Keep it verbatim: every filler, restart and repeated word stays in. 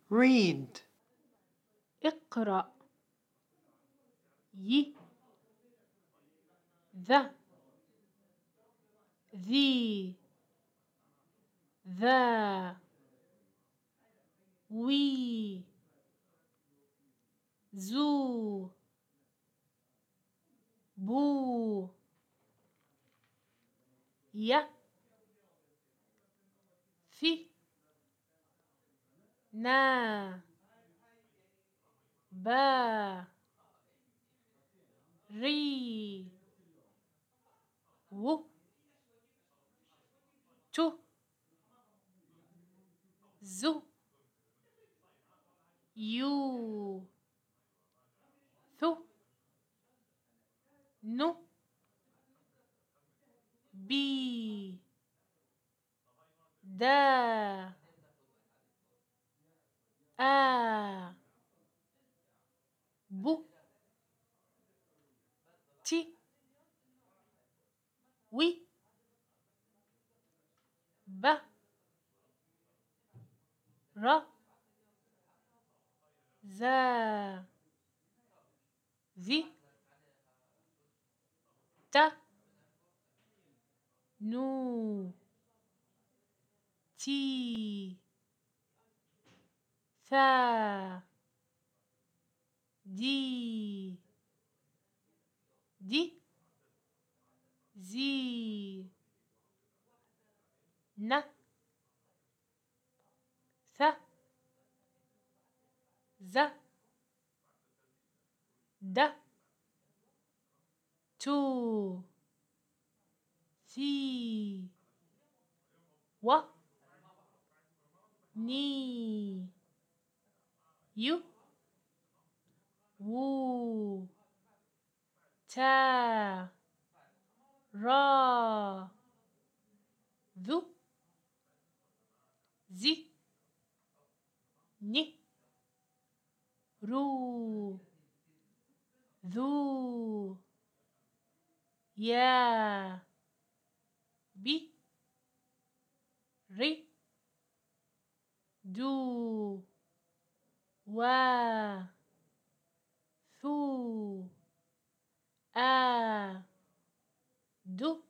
read, اقرأ. ي ذا ذي ذا وي زو بو ي في نا با ري و تو زو يو ثو نو بي دا آ بو تي وي ب ر زا ذي ت نو تي ثا دي دي زي ن ث ز د تو ثي و ني يو وو تا را ذو زي ني رو ذو يا بي ري دو وا ثو آ دو